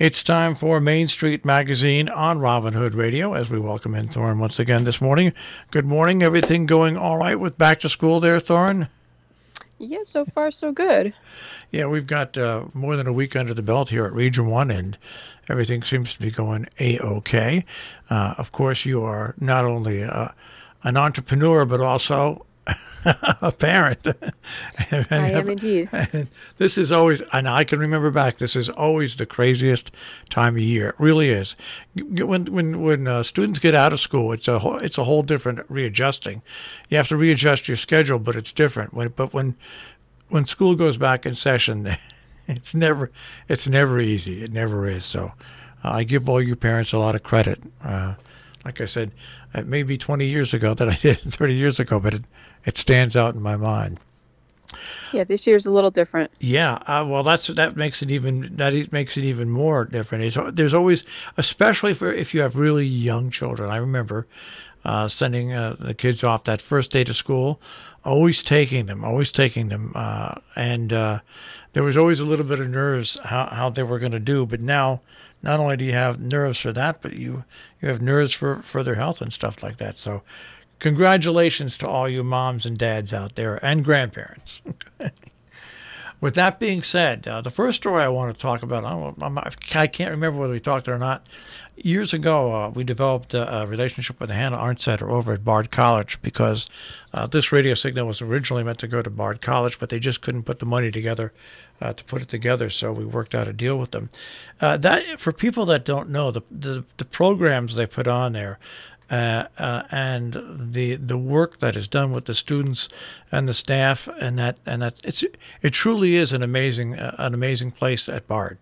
It's time for Main Street Magazine on Robin Hood Radio as we welcome in Thorne once again this morning. Good morning. Everything going all right with back to school there, Thorne? Yeah, so far so good. Yeah, we've got more than a week under the belt here at Region 1, and everything seems to be going A-OK. Of course, you are not only an entrepreneur, but also a parent. I am indeed. And this is always, and I can remember back, this is always the craziest time of year. It really is. When students get out of school, it's a whole different readjusting. You have to readjust your schedule, but it's different. When school goes back in session, it's never easy. It never is. So I give all you parents a lot of credit. Like I said, it may be 20 years ago that I did it 30 years ago, but it stands out in my mind. Yeah, this year's a little different. Yeah, well, that makes it even more different. There's always, especially if you have really young children. I remember sending the kids off that first day to school, always taking them, and there was always a little bit of nerves how they were going to do. But now, not only do you have nerves for that, but you have nerves for their health and stuff like that. So congratulations to all you moms and dads out there and grandparents. With that being said, the first story I want to talk about, I can't remember whether we talked or not. Years ago, we developed a relationship with the Hannah Arendt Center over at Bard College because this radio signal was originally meant to go to Bard College, but they just couldn't put the money together to put it together, so we worked out a deal with them. That for people that don't know, the programs they put on there, and the work that is done with the students and the staff, and that it truly is an amazing place at Bard.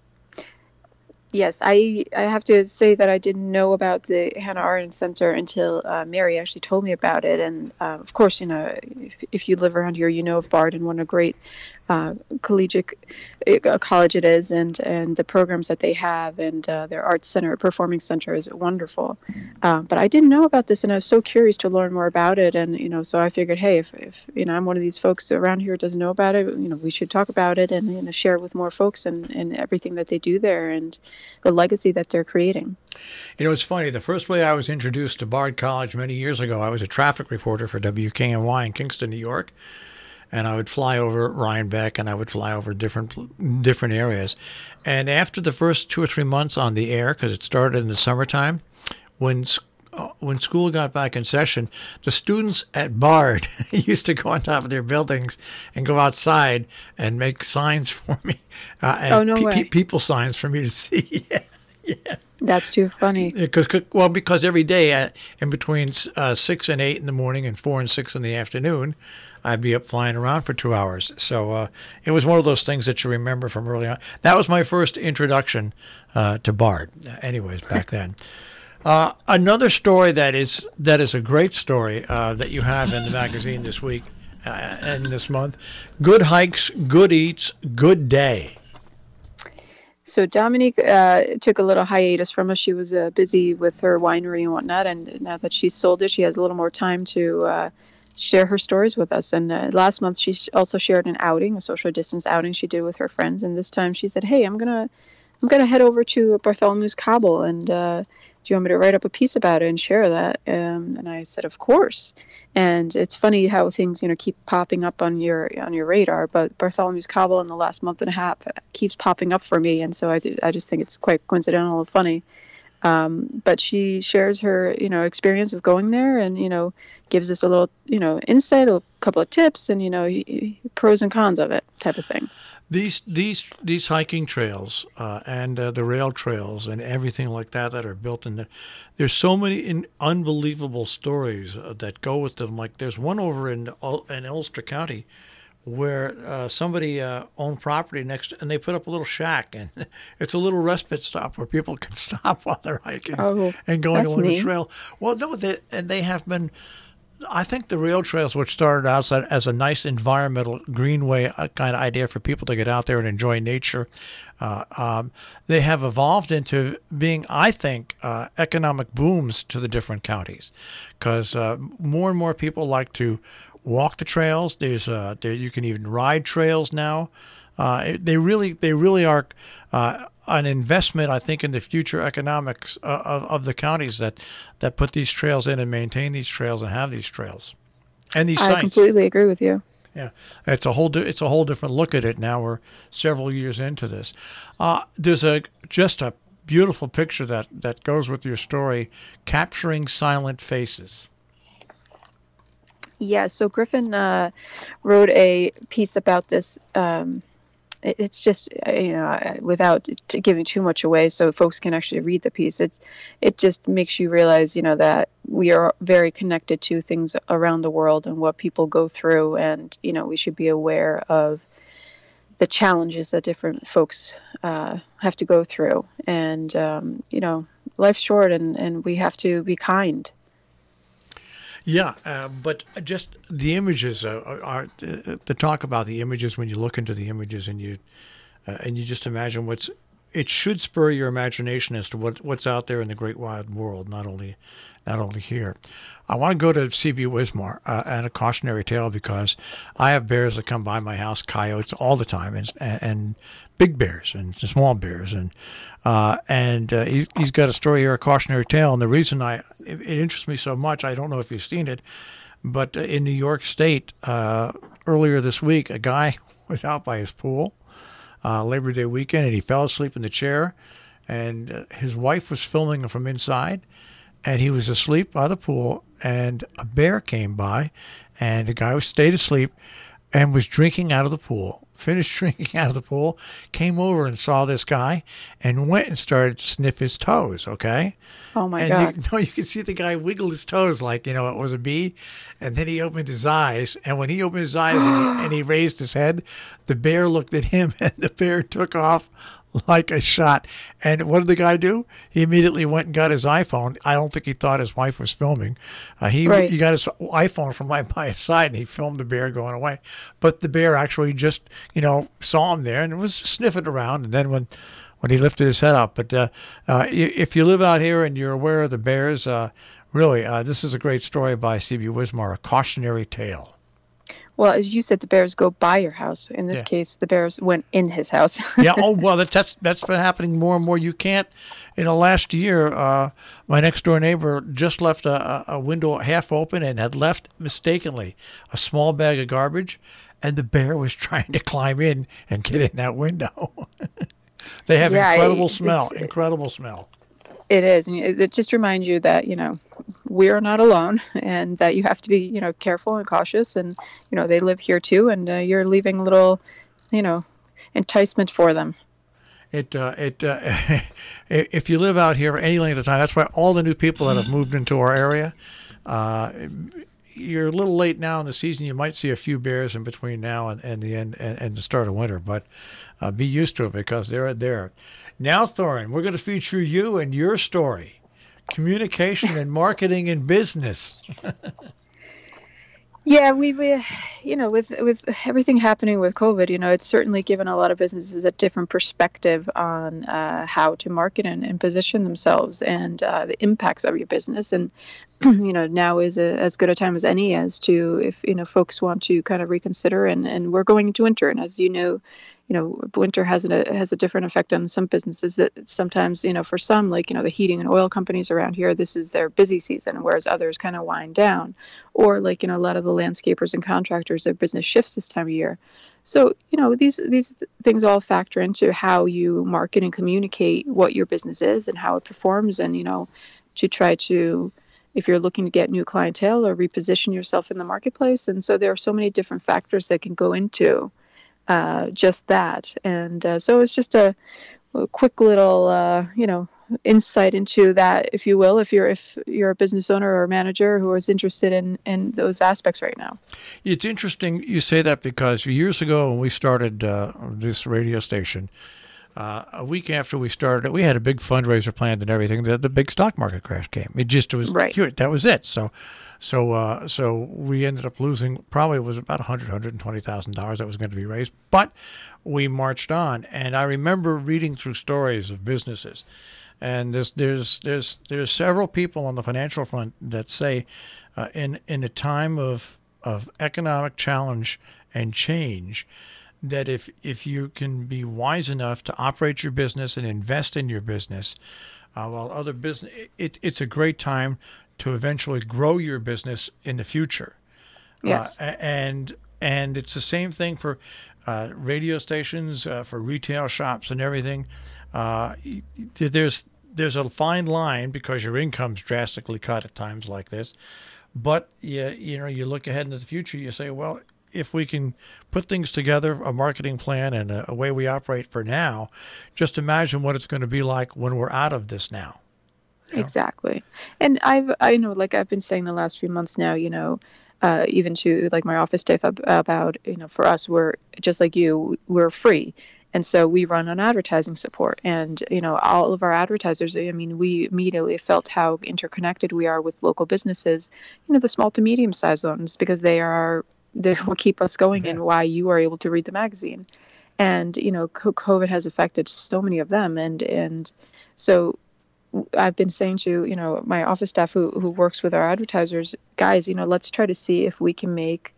Yes, I have to say that I didn't know about the Hannah Arendt Center until Mary actually told me about it. And of course, if you live around here, you know of Bard and what a great collegiate college it is, and the programs that they have, and their arts center, performing center is wonderful. But I didn't know about this, and I was so curious to learn more about it. And so I figured, hey, if I'm one of these folks around here who doesn't know about it, we should talk about it and share it with more folks and everything that they do there and the legacy that they're creating. It's funny. The first way I was introduced to Bard College many years ago, I was a traffic reporter for WKNY in Kingston, New York. And I would fly over Rhinebeck, and I would fly over different areas. And after the first 2 or 3 months on the air, because it started in the summertime, when school got back in session, the students at Bard used to go on top of their buildings and go outside and make signs for me. People signs for me to see. Yeah. That's too funny. Because every day in between 6 and 8 in the morning and 4 and 6 in the afternoon, I'd be up flying around for 2 hours. So it was one of those things that you remember from early on. That was my first introduction to Bard. Anyways, back then. Another story that is a great story that you have in the magazine this week and this month. Good hikes, good eats, good day. So Dominique took a little hiatus from us. She was busy with her winery and whatnot, and now that she's sold it, she has a little more time to share her stories with us. And last month, she also shared an outing, a social distance outing she did with her friends. And this time, she said, "Hey, I'm gonna head over to Bartholomew's Cobble, and do you want me to write up a piece about it and share that?" And I said, "Of course." And it's funny how things keep popping up on your radar. But Bartholomew's Cobble in the last month and a half keeps popping up for me, and so I just think it's quite coincidental and funny. But she shares her, experience of going there, and gives us a little, insight, a couple of tips, and pros and cons of it, type of thing. These hiking trails and the rail trails and everything like that are built in there. There's so many unbelievable stories that go with them. Like there's one over in Ulster County where somebody owned property next, and they put up a little shack, and it's a little respite stop where people can stop while they're hiking and going along the trail. Well, no, they have been. I think the rail trails, which started out as a nice environmental greenway kind of idea for people to get out there and enjoy nature, they have evolved into being, I think, economic booms to the different counties, because more and more people like to walk the trails. You can even ride trails now. They really are an investment, I think, in the future economics of the counties that put these trails in and maintain these trails and have these trails and these I sites. completely agree with you. Yeah, it's a whole different look at it now. We're several years into this. There's just a beautiful picture that goes with your story, capturing silent faces. Yeah, so Griffin wrote a piece about this. It's just, without giving too much away so folks can actually read the piece, it just makes you realize, that we are very connected to things around the world and what people go through. And, we should be aware of the challenges that different folks have to go through. And, life's short and we have to be kind. Yeah, but just the images are the talk about the images. When you look into the images and you just imagine it should spur your imagination as to what's out there in the great wide world, not only here. I want to go to C.B. Wismar and a cautionary tale, because I have bears that come by my house, coyotes all the time, and big bears and small bears, and he's got a story here, a cautionary tale. And the reason it interests me so much, I don't know if you've seen it, but in New York State earlier this week, a guy was out by his pool Labor Day weekend, and he fell asleep in the chair, and his wife was filming him from inside, and he was asleep by the pool, and a bear came by, and the guy stayed asleep and was drinking out of the pool, finished drinking out of the pool, came over and saw this guy and went and started to sniff his toes, okay? Oh, my God. You could see the guy wiggle his toes like, it was a bee, and then he opened his eyes, and when he opened his eyes and he raised his head, the bear looked at him, and the bear took off like a shot. And what did the guy do? He immediately went and got his iPhone. I don't think he thought his wife was filming. He got his iPhone from right by his side, and he filmed the bear going away. But the bear actually just, saw him there and was sniffing around. And then when he lifted his head up. But if you live out here and you're aware of the bears, really, this is a great story by C.B. Wismar, a cautionary tale. Well, as you said, the bears go by your house. In this case, the bears went in his house. Yeah. Oh, well, that's been happening more and more. You can't. In the last year, my next door neighbor just left a window half open and had left mistakenly a small bag of garbage, and the bear was trying to climb in and get in that window. They have incredible smell. It is. And it just reminds you that, we are not alone, and that you have to be, careful and cautious. And, they live here too, and you're leaving a little, enticement for them. If you live out here any length of time, that's why all the new people that have moved into our area, you're a little late now in the season. You might see a few bears in between now and the end and the start of winter, but be used to it because they're there. Now, Thorin, we're going to feature you and your story, communication and marketing in business. Yeah, we with everything happening with COVID, it's certainly given a lot of businesses a different perspective on how to market and position themselves and the impacts of your business. And now is as good a time as any as to if folks want to kind of reconsider. And we're going into winter, and as winter has a different effect on some businesses. That sometimes for some, like the heating and oil companies around here, this is their busy season, whereas others kind of wind down. Or like a lot of the landscapers and contractors, their business shifts this time of year. So these things all factor into how you market and communicate what your business is and how it performs, and to try to, if you're looking to get new clientele or reposition yourself in the marketplace. And so there are so many different factors that can go into just that. And so it's just a quick little, insight into that, if you will, if you're a business owner or a manager who is interested in those aspects right now. It's interesting you say that, because years ago when we started this radio station, a week after we started it, we had a big fundraiser planned and everything. The big stock market crash came. It just was right. That was it. So we ended up losing. Probably it was about $120,000 that was going to be raised, but we marched on. And I remember reading through stories of businesses, and there's several people on the financial front that say, in a time of economic challenge and change, that if you can be wise enough to operate your business and invest in your business, while other business, it's a great time to eventually grow your business in the future. Yes. And it's the same thing for radio stations, for retail shops and everything. There's a fine line because your income's drastically cut at times like this. But you look ahead into the future. You say, well, if we can put things together, a marketing plan and a way we operate for now, just imagine what it's going to be like when we're out of this now. Exactly. And I know, like I've been saying the last few months now, even to like my office staff about, for us, we're just like you, we're free. And so we run on advertising support, and, all of our advertisers, I mean, we immediately felt how interconnected we are with local businesses, the small to medium sized ones, because they're what keep us going and why you are able to read the magazine. And, COVID has affected so many of them. And so I've been saying to, my office staff who works with our advertisers, guys, let's try to see if we can make,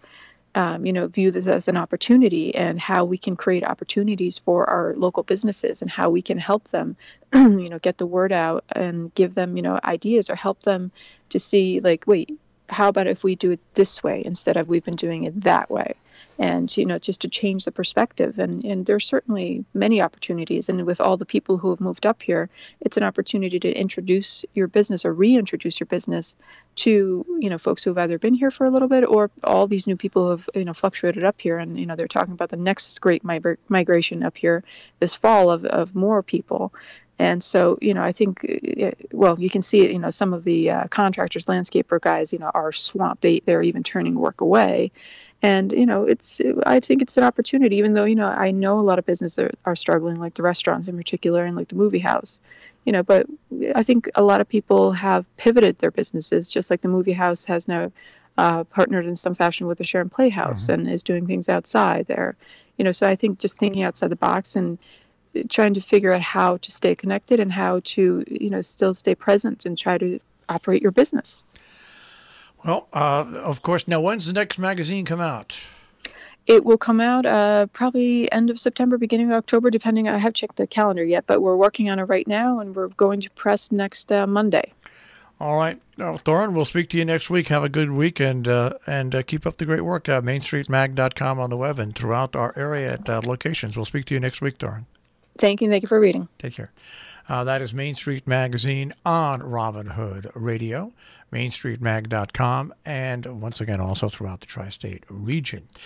view this as an opportunity, and how we can create opportunities for our local businesses, and how we can help them, get the word out and give them, ideas, or help them to see, like, wait, how about if we do it this way instead of we've been doing it that way? And, just to change the perspective. And there's certainly many opportunities. And with all the people who have moved up here, it's an opportunity to introduce your business or reintroduce your business to, folks who have either been here for a little bit, or all these new people who have, fluctuated up here. And, they're talking about the next great migration up here this fall of more people. And so, I think, well, you can see it, some of the contractors, landscaper guys, are swamped. They're even turning work away. And, I think it's an opportunity, even though, I know a lot of businesses are struggling, like the restaurants in particular, and like the movie house, but I think a lot of people have pivoted their businesses, just like the movie house has now partnered in some fashion with the Share and Play House, and is doing things outside there. So I think just thinking outside the box and trying to figure out how to stay connected and how to, still stay present and try to operate your business. Well, of course. Now, when's the next magazine come out? It will come out probably end of September, beginning of October, depending on, I haven't checked the calendar yet, but we're working on it right now, and we're going to press next Monday. All right. Thorne, we'll speak to you next week. Have a good week, and keep up the great work. MainStreetMag.com on the web and throughout our area at locations. We'll speak to you next week, Thorne. Thank you. Thank you for reading. Take care. That is Main Street Magazine on Robin Hood Radio, MainStreetMag.com, and once again also throughout the tri-state region.